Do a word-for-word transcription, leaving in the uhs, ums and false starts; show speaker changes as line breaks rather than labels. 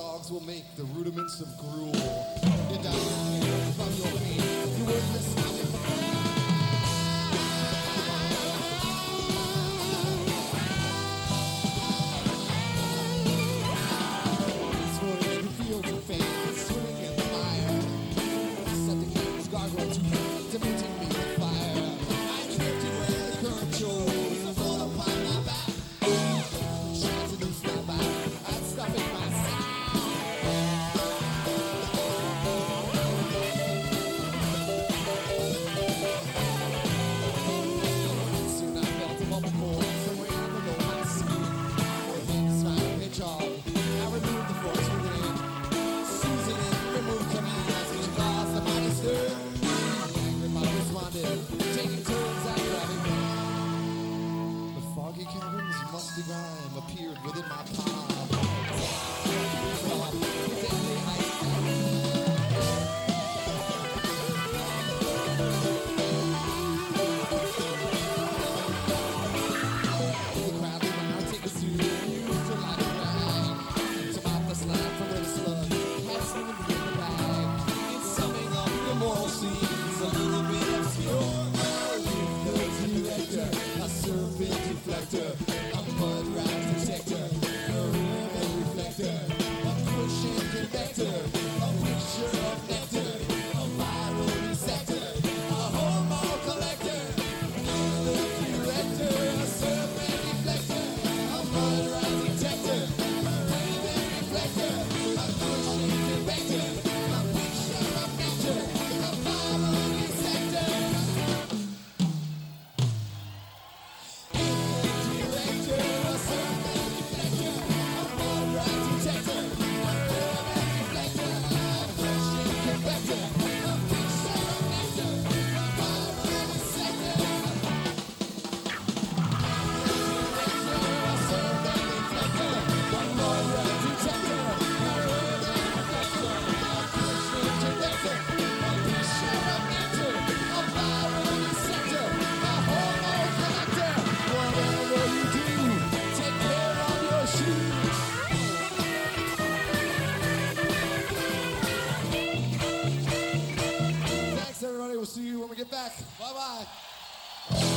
dogs will make the rudiments of gruel. You die from your pain. You wouldn't listen to me. Fields of fame, swimming in the fire. Set the king's gargoyle to diminishing me with fire. I drifted where the current chose. I fall upon my back. Trying to lose my back. I'd stop in my soon I felt a bubble cold somewhere in the low my sea. With things trying to pitch off, I removed the force within. Remove commands in the glass of my stir. Angry mob responded, taking turns at grabbing me. The foggy caverns, musty grime appeared within my palm. Deadly heights. The crowd when I take a suit, used to light a rag. To mop the slime from where the slug has moved in the bag. It's summing up the moral scenes, a little bit obscure. A director, a serpent deflector, a mud rat protector, a ribbon reflector, a cushion convector, a picture of nectar, a viral receptor, a hormone collector. The director, a serpent deflector, a mud rat detector, a ribbon reflector, a cushion convector, a picture of nectar, a viral receptor. Director, a serpent deflector, a mud rat detector, a ribbon reflector, a cushion convector, a picture of nectar, a viral receptor. Thanks everybody, we'll see you when we get back. Bye bye.